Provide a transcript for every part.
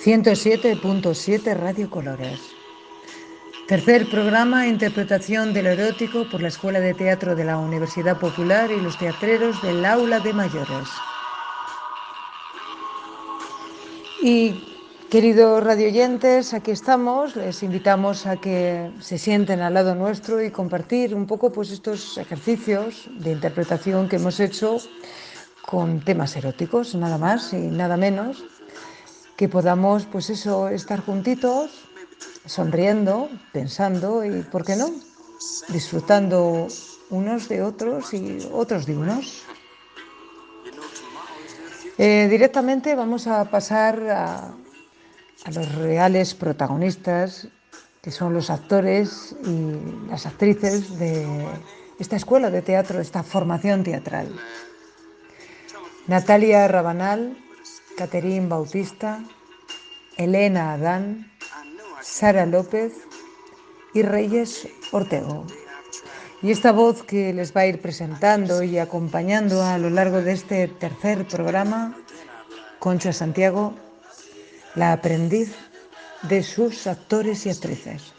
107.7 Radio Colores. Tercer programa, interpretación de lo erótico por la Escuela de Teatro de la Universidad Popular y los teatreros del Aula de Mayores. Y queridos radioyentes, aquí estamos, les invitamos a que se sienten al lado nuestro y compartir un poco pues estos ejercicios de interpretación que hemos hecho con temas eróticos, nada más y nada menos, que podamos pues eso, estar juntitos, sonriendo, pensando y, ¿por qué no?, disfrutando unos de otros y otros de unos. Directamente vamos a pasar a los reales protagonistas, que son los actores y las actrices de esta escuela de teatro, de esta formación teatral. Natalia Rabanal, Caterín Bautista, Elena Adán, Sara López y Reyes Ortego. Y esta voz que les va a ir presentando y acompañando a lo largo de este tercer programa, Concha Santiago, la aprendiz de sus actores y actrices.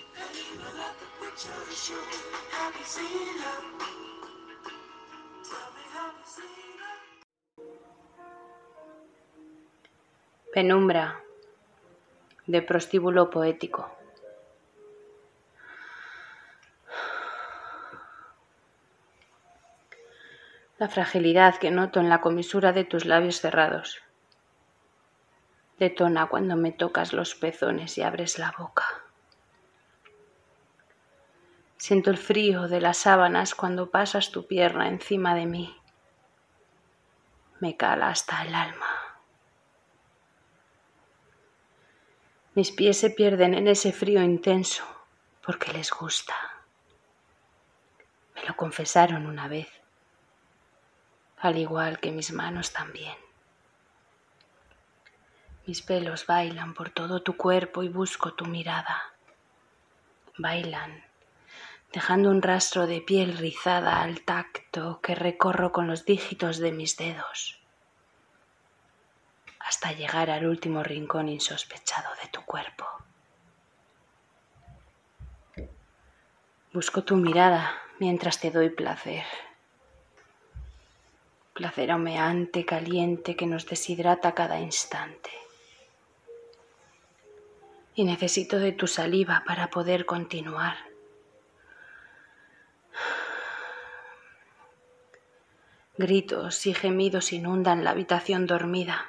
Penumbra, de prostíbulo poético. La fragilidad que noto en la comisura de tus labios cerrados detona cuando me tocas los pezones y abres la boca. Siento el frío de las sábanas cuando pasas tu pierna encima de mí. Me cala hasta el alma. Mis pies se pierden en ese frío intenso porque les gusta. Me lo confesaron una vez, al igual que mis manos también. Mis pelos bailan por todo tu cuerpo y busco tu mirada. Bailan, dejando un rastro de piel rizada al tacto que recorro con los dígitos de mis dedos, hasta llegar al último rincón insospechado de tu cuerpo. Busco tu mirada mientras te doy placer. Placer humeante, caliente, que nos deshidrata cada instante. Y necesito de tu saliva para poder continuar. Gritos y gemidos inundan la habitación dormida.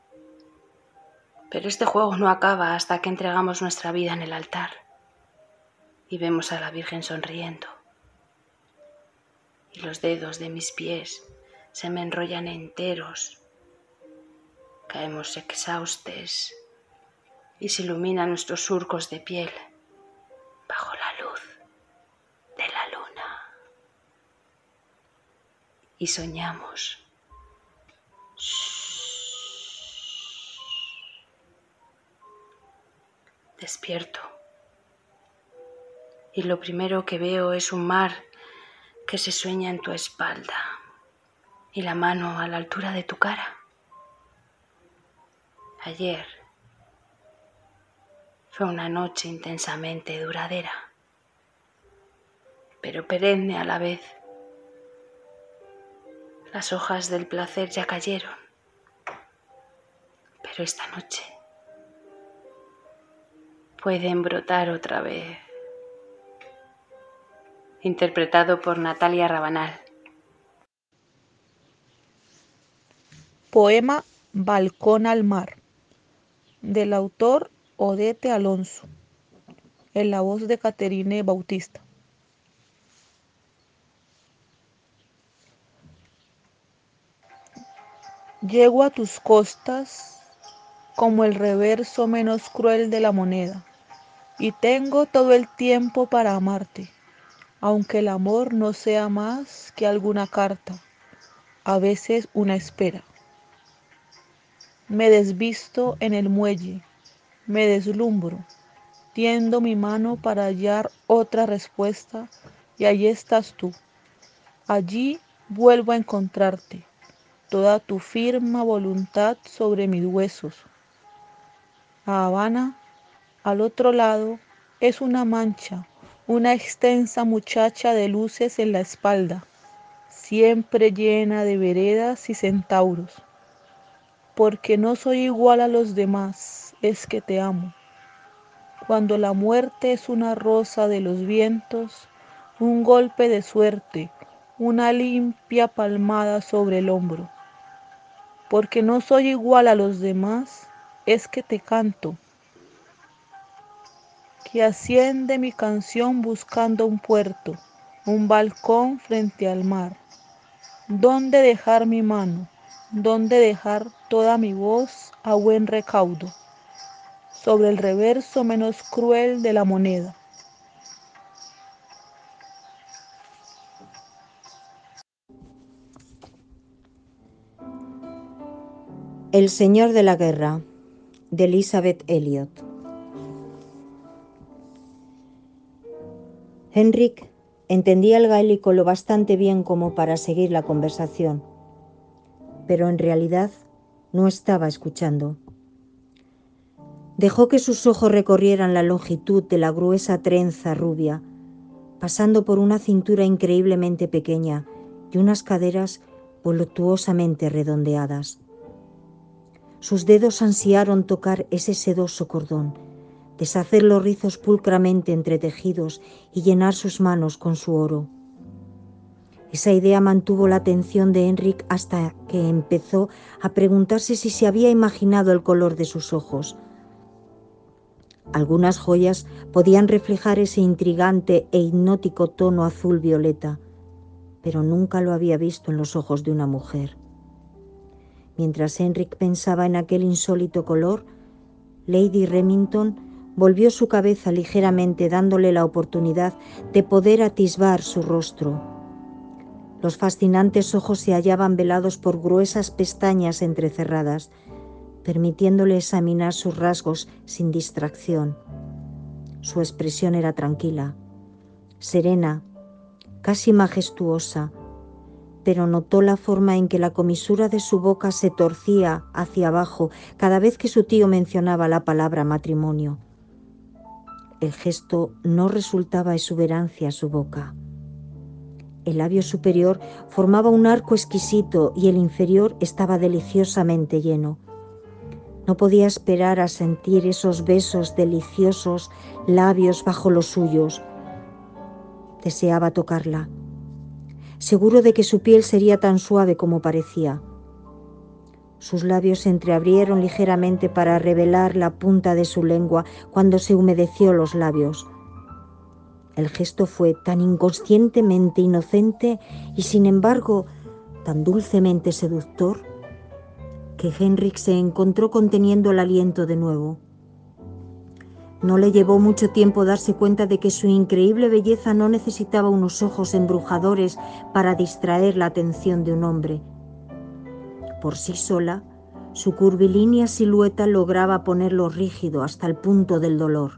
Pero este juego no acaba hasta que entregamos nuestra vida en el altar y vemos a la Virgen sonriendo. Y los dedos de mis pies se me enrollan enteros. Caemos exhaustes y se iluminan nuestros surcos de piel bajo la luz de la luna. Y soñamos. Despierto. Y lo primero que veo es un mar que se sueña en tu espalda y la mano a la altura de tu cara. Ayer fue una noche intensamente duradera, pero perenne a la vez. Las hojas del placer ya cayeron, pero esta noche pueden brotar otra vez. Interpretado por Natalia Rabanal. Poema Balcón al mar, del autor Odete Alonso, en la voz de Caterine Bautista. Llego a tus costas como el reverso menos cruel de la moneda, y tengo todo el tiempo para amarte, aunque el amor no sea más que alguna carta, a veces una espera. Me desvisto en el muelle, me deslumbro, tiendo mi mano para hallar otra respuesta, y allí estás tú. Allí vuelvo a encontrarte, toda tu firme voluntad sobre mis huesos. A Habana, al otro lado, es una mancha, una extensa muchacha de luces en la espalda, siempre llena de veredas y centauros. Porque no soy igual a los demás, es que te amo. Cuando la muerte es una rosa de los vientos, un golpe de suerte, una limpia palmada sobre el hombro. Porque no soy igual a los demás, es que te canto. Que asciende mi canción buscando un puerto, un balcón frente al mar. ¿Dónde dejar mi mano? ¿Dónde dejar toda mi voz a buen recaudo? Sobre el reverso menos cruel de la moneda. El Señor de la Guerra, de Elizabeth Elliot. Henrik entendía el gaélico lo bastante bien como para seguir la conversación, pero en realidad no estaba escuchando. Dejó que sus ojos recorrieran la longitud de la gruesa trenza rubia, pasando por una cintura increíblemente pequeña y unas caderas voluptuosamente redondeadas. Sus dedos ansiaron tocar ese sedoso cordón, deshacer los rizos pulcramente entretejidos y llenar sus manos con su oro. Esa idea mantuvo la atención de Henrik hasta que empezó a preguntarse si se había imaginado el color de sus ojos. Algunas joyas podían reflejar ese intrigante e hipnótico tono azul-violeta, pero nunca lo había visto en los ojos de una mujer. Mientras Henrik pensaba en aquel insólito color, Lady Remington volvió su cabeza ligeramente, dándole la oportunidad de poder atisbar su rostro. Los fascinantes ojos se hallaban velados por gruesas pestañas entrecerradas, permitiéndole examinar sus rasgos sin distracción. Su expresión era tranquila, serena, casi majestuosa, pero notó la forma en que la comisura de su boca se torcía hacia abajo cada vez que su tío mencionaba la palabra matrimonio. El gesto no resultaba exuberancia a su boca. El labio superior formaba un arco exquisito y el inferior estaba deliciosamente lleno. No podía esperar a sentir esos besos deliciosos labios bajo los suyos. Deseaba tocarla, seguro de que su piel sería tan suave como parecía. Sus labios se entreabrieron ligeramente para revelar la punta de su lengua cuando se humedeció los labios. El gesto fue tan inconscientemente inocente y sin embargo tan dulcemente seductor que Henrik se encontró conteniendo el aliento de nuevo. No le llevó mucho tiempo darse cuenta de que su increíble belleza no necesitaba unos ojos embrujadores para distraer la atención de un hombre. Por sí sola, su curvilínea silueta lograba ponerlo rígido hasta el punto del dolor.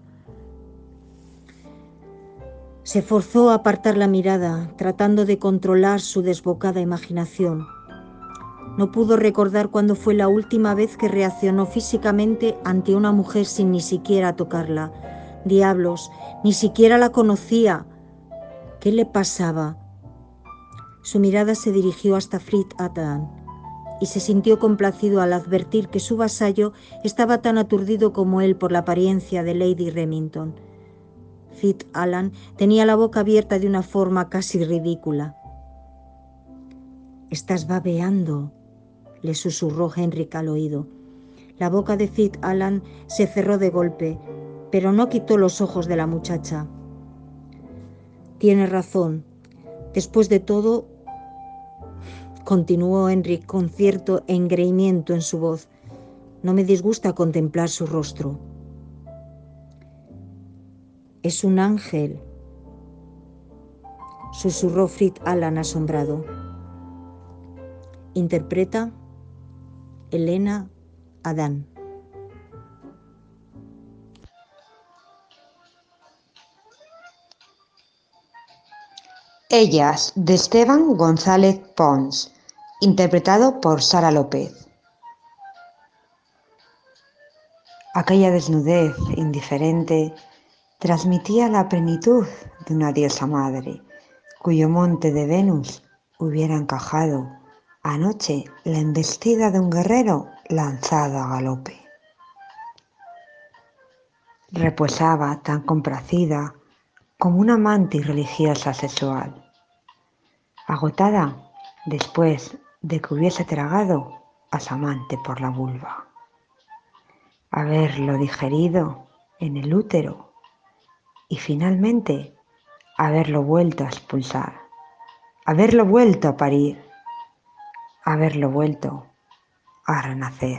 Se forzó a apartar la mirada, tratando de controlar su desbocada imaginación. No pudo recordar cuándo fue la última vez que reaccionó físicamente ante una mujer sin ni siquiera tocarla. Diablos, ni siquiera la conocía. ¿Qué le pasaba? Su mirada se dirigió hasta Fritz Allan y se sintió complacido al advertir que su vasallo estaba tan aturdido como él por la apariencia de Lady Remington. Fritz Allan tenía la boca abierta de una forma casi ridícula. «Estás babeando», le susurró Henrik al oído. La boca de Fritz Allan se cerró de golpe, pero no quitó los ojos de la muchacha. «Tienes razón. Después de todo», continuó Henrik con cierto engreimiento en su voz, «no me disgusta contemplar su rostro». «Es un ángel», susurró Fritz Allan asombrado. Interpreta Elena Adán. Ellas, de Esteban González Pons, interpretado por Sara López. Aquella desnudez indiferente transmitía la plenitud de una diosa madre, cuyo monte de Venus hubiera encajado anoche la embestida de un guerrero lanzado a galope. Reposaba tan complacida como una mantis religiosa sexual, agotada después de que hubiese tragado a su amante por la vulva. Haberlo digerido en el útero y finalmente haberlo vuelto a expulsar, haberlo vuelto a parir, haberlo vuelto a renacer.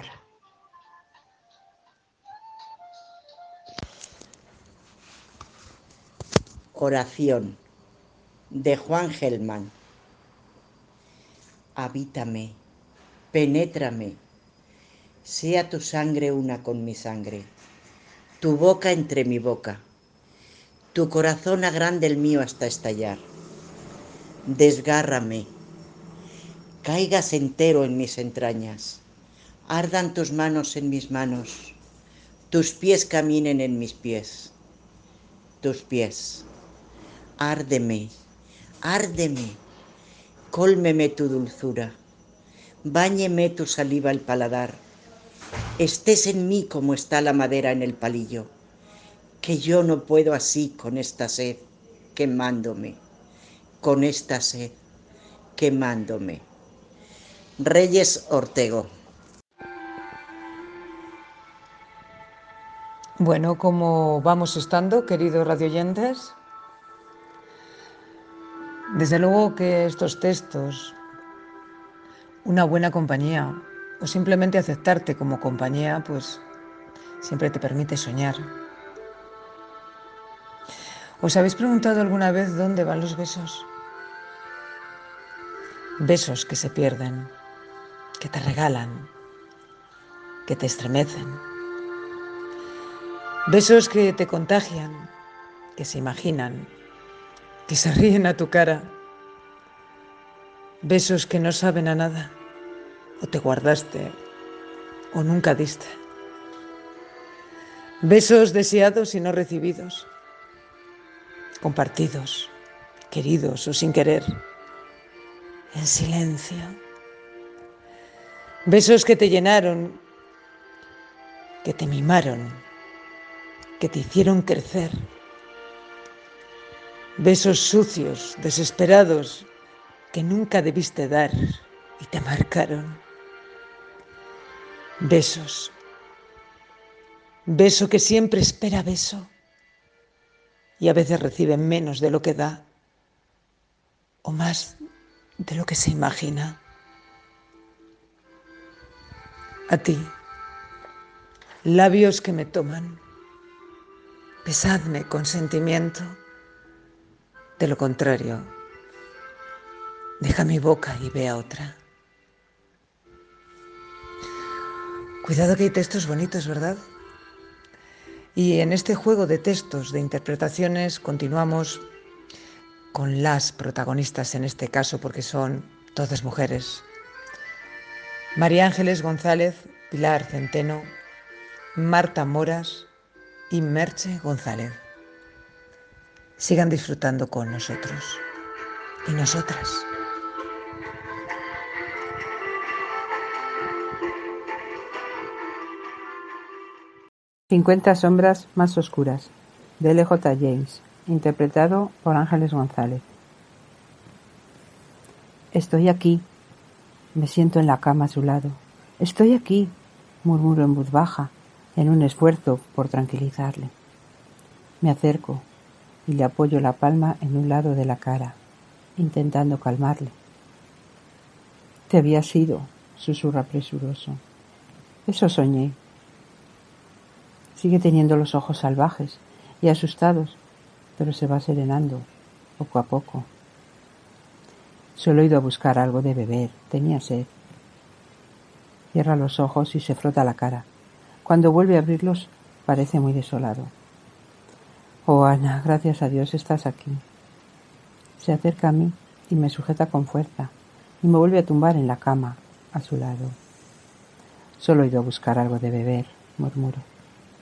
Oración de Juan Gelman. Habítame, penétrame, sea tu sangre una con mi sangre, tu boca entre mi boca, tu corazón agrande el mío hasta estallar. Desgárrame, caigas entero en mis entrañas, ardan tus manos en mis manos, tus pies caminen en mis pies, tus pies. Árdeme, árdeme, cólmeme tu dulzura, báñeme tu saliva el paladar, estés en mí como está la madera en el palillo, que yo no puedo así con esta sed quemándome, con esta sed quemándome. Reyes Ortego. Bueno, ¿cómo vamos estando, queridos radioyentes? Desde luego que estos textos, una buena compañía o simplemente aceptarte como compañía, pues siempre te permite soñar. ¿Os habéis preguntado alguna vez dónde van los besos? Besos que se pierden, que te regalan, que te estremecen. Besos que te contagian, que se imaginan, que se ríen a tu cara. Besos que no saben a nada, o te guardaste, o nunca diste. Besos deseados y no recibidos, compartidos, queridos o sin querer, en silencio. Besos que te llenaron, que te mimaron, que te hicieron crecer. Besos sucios, desesperados, que nunca debiste dar y te marcaron. Besos. Beso que siempre espera beso y a veces recibe menos de lo que da o más de lo que se imagina. A ti, labios que me toman, besadme con sentimiento. De lo contrario, deja mi boca y ve a otra. Cuidado que hay textos bonitos, ¿verdad? Y en este juego de textos, de interpretaciones, continuamos con las protagonistas en este caso, porque son todas mujeres. María Ángeles González, Pilar Centeno, Marta Moras y Merche González. Sigan disfrutando con nosotros y nosotras. «50 sombras más oscuras», de L.J. James, interpretado por Ángeles González. «Estoy aquí», me siento en la cama a su lado. «Estoy aquí», murmuro en voz baja, en un esfuerzo por tranquilizarle. Me acerco y le apoyo la palma en un lado de la cara, intentando calmarle. «Te habías ido», susurra presuroso. «Eso soñé». Sigue teniendo los ojos salvajes y asustados, pero se va serenando, poco a poco. Solo he ido a buscar algo de beber, tenía sed. Cierra los ojos y se frota la cara. Cuando vuelve a abrirlos, parece muy desolado. «Oh, Ana, gracias a Dios estás aquí». Se acerca a mí y me sujeta con fuerza y me vuelve a tumbar en la cama, a su lado. «Solo he ido a buscar algo de beber», murmuro.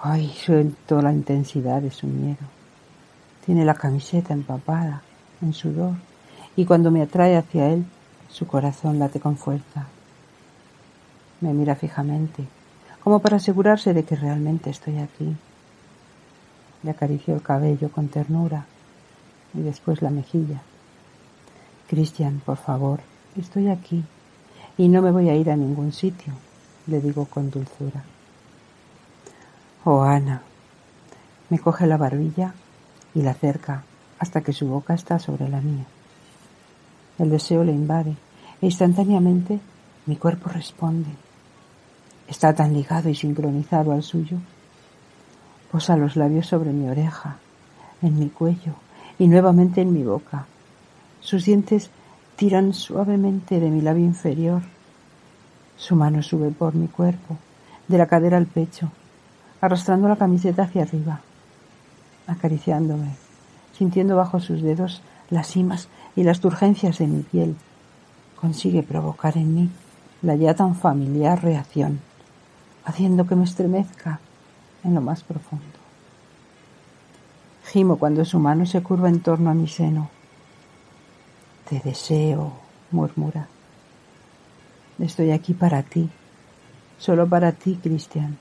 Ay, siento la intensidad de su miedo. Tiene la camiseta empapada en sudor y cuando me atrae hacia él, su corazón late con fuerza. Me mira fijamente, como para asegurarse de que realmente estoy aquí. Le acaricio el cabello con ternura y después la mejilla. Christian, por favor, estoy aquí y no me voy a ir a ningún sitio, le digo con dulzura. Oh, Ana. Me coge la barbilla y la acerca hasta que su boca está sobre la mía. El deseo le invade e instantáneamente mi cuerpo responde. Está tan ligado y sincronizado al suyo. Posa los labios sobre mi oreja, en mi cuello y nuevamente en mi boca. Sus dientes tiran suavemente de mi labio inferior. Su mano sube por mi cuerpo, de la cadera al pecho, arrastrando la camiseta hacia arriba, acariciándome, sintiendo bajo sus dedos las simas y las turgencias de mi piel. Consigue provocar en mí la ya tan familiar reacción, haciendo que me estremezca en lo más profundo. Gimo cuando su mano se curva en torno a mi seno. Te deseo, murmura. Estoy aquí para ti, solo para ti, Christian.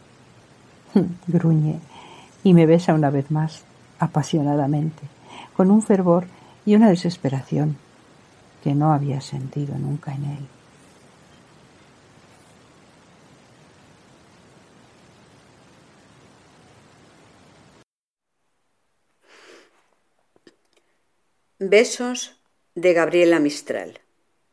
Gruñe y me besa una vez más, apasionadamente, con un fervor y una desesperación que no había sentido nunca en él. Besos de Gabriela Mistral.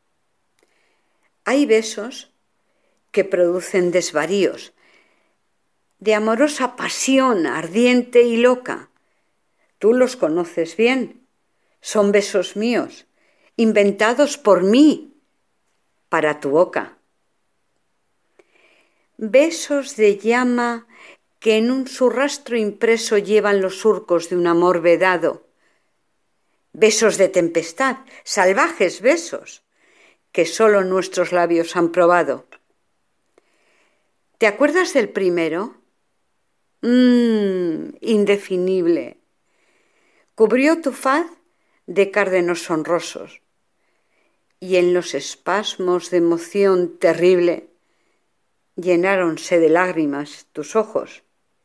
Hay besos que producen desvaríos, de amorosa pasión ardiente y loca. Tú los conoces bien. Son besos míos, inventados por mí, para tu boca. Besos de llama que en un su rastro impreso llevan los surcos de un amor vedado. Besos de tempestad, salvajes besos, que solo nuestros labios han probado. ¿Te acuerdas del primero? Indefinible. Cubrió tu faz de cárdenos sonrosos, y en los espasmos de emoción terrible llenáronse de lágrimas tus ojos.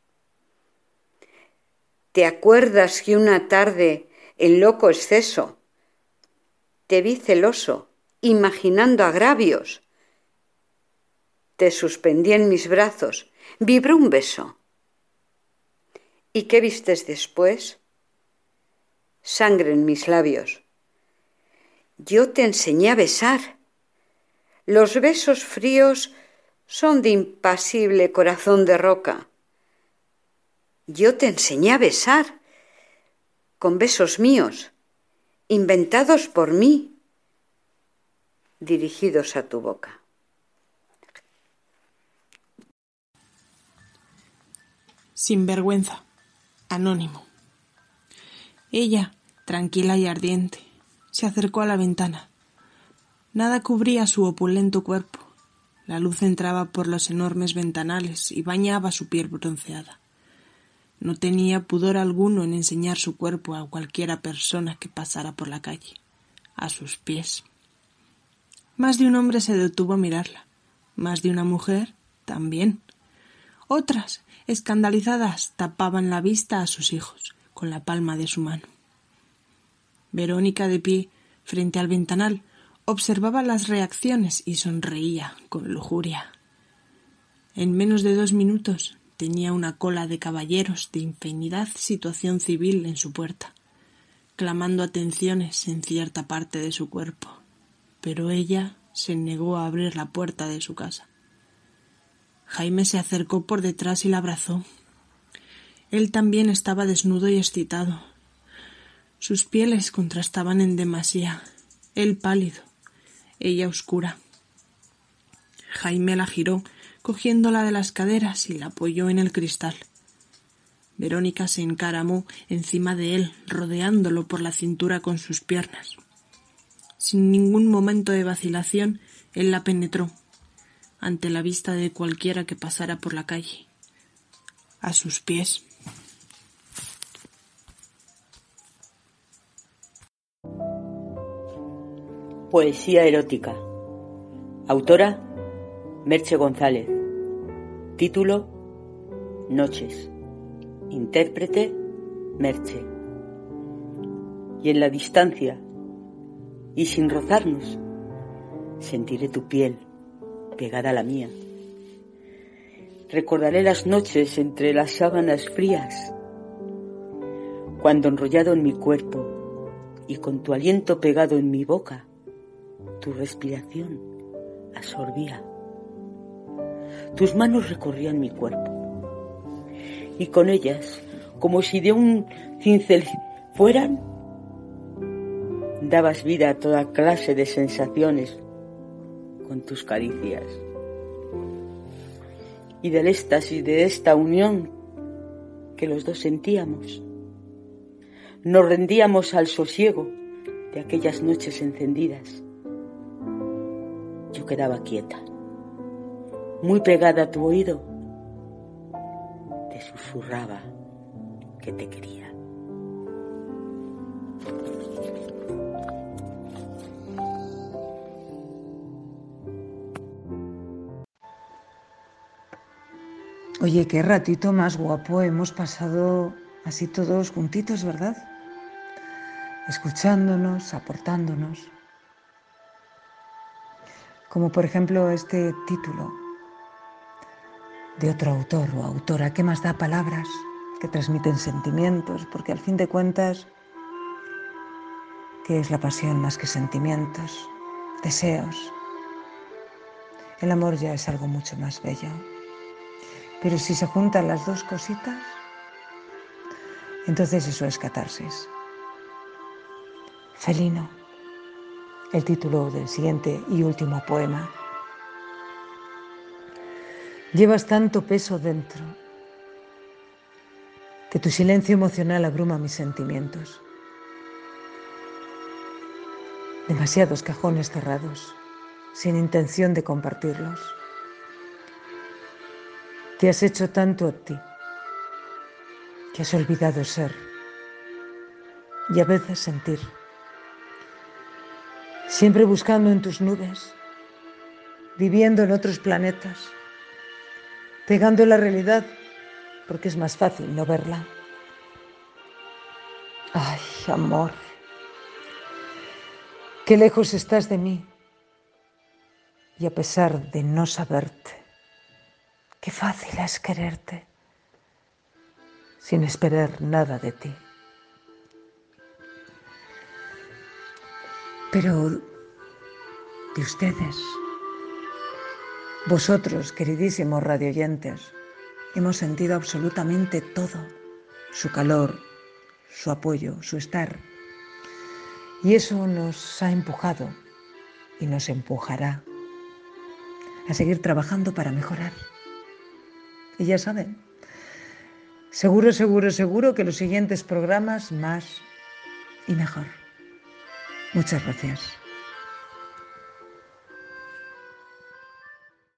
¿Te acuerdas que una tarde, en loco exceso, te vi celoso, imaginando agravios? Te suspendí en mis brazos, vibró un beso. ¿Y qué vistes después? Sangre en mis labios. Yo te enseñé a besar. Los besos fríos son de impasible corazón de roca. Yo te enseñé a besar con besos míos, inventados por mí, dirigidos a tu boca. Sinvergüenza. Anónimo. Ella, tranquila y ardiente, se acercó a la ventana. Nada cubría su opulento cuerpo. La luz entraba por los enormes ventanales y bañaba su piel bronceada. No tenía pudor alguno en enseñar su cuerpo a cualquiera persona que pasara por la calle, a sus pies. Más de un hombre se detuvo a mirarla, más de una mujer también. Otras, escandalizadas, tapaban la vista a sus hijos con la palma de su mano. Verónica, de pie, frente al ventanal, observaba las reacciones y sonreía con lujuria. En menos de 2 minutos tenía una cola de caballeros de infinidad situación civil en su puerta, clamando atenciones en cierta parte de su cuerpo, pero ella se negó a abrir la puerta de su casa. Jaime se acercó por detrás y la abrazó. Él también estaba desnudo y excitado. Sus pieles contrastaban en demasía, él pálido, ella oscura. Jaime la giró, cogiéndola de las caderas y la apoyó en el cristal. Verónica se encaramó encima de él, rodeándolo por la cintura con sus piernas. Sin ningún momento de vacilación, él la penetró, ante la vista de cualquiera que pasara por la calle. a sus pies. Poesía erótica. Autora: Merche González. Título: Noches. Intérprete: Merche. Y en la distancia, y sin rozarnos, sentiré tu piel pegada a la mía. Recordaré las noches entre las sábanas frías, cuando enrollado en mi cuerpo y con tu aliento pegado en mi boca, tu respiración absorbía. Tus manos recorrían mi cuerpo y con ellas, como si de un cincel fueran, dabas vida a toda clase de sensaciones con tus caricias. Y del éxtasis de esta unión que los dos sentíamos, nos rendíamos al sosiego de aquellas noches encendidas. Yo quedaba quieta, muy pegada a tu oído, te susurraba que te quería. Oye, qué ratito más guapo hemos pasado así todos juntitos, ¿verdad? Escuchándonos, aportándonos. Como por ejemplo este título de otro autor o autora. ¿Qué más da? Palabras que transmiten sentimientos, porque al fin de cuentas, ¿qué es la pasión más que sentimientos, deseos? El amor ya es algo mucho más bello. Pero si se juntan las dos cositas, entonces eso es catarsis. Felino, el título del siguiente y último poema. Llevas tanto peso dentro que tu silencio emocional abruma mis sentimientos. Demasiados cajones cerrados, sin intención de compartirlos. Te has hecho tanto a ti que has olvidado ser y a veces sentir. Siempre buscando en tus nubes, viviendo en otros planetas, pegando la realidad porque es más fácil no verla. Ay, amor, qué lejos estás de mí y a pesar de no saberte, qué fácil es quererte sin esperar nada de ti. Pero de ustedes, vosotros, queridísimos radioyentes, hemos sentido absolutamente todo, su calor, su apoyo, su estar. Y eso nos ha empujado y nos empujará a seguir trabajando para mejorar. Y ya saben, seguro que los siguientes programas más y mejor. Muchas gracias.